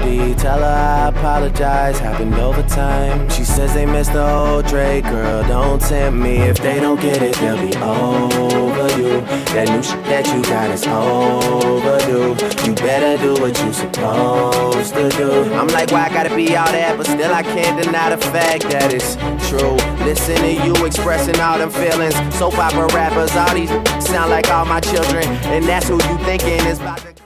D, tell her I apologize, happened over time. She says they missed the old Drake, girl, don't tempt me. If they don't get it, they'll be over you. That new shit that you got is overdue. You better do what you supposed to do. I'm like, why I gotta be all that, but still I can't deny the fact that it's true. Listen to you expressing all them feelings. Soap opera rappers, all these sound like all my children, and that's who you thinking is about to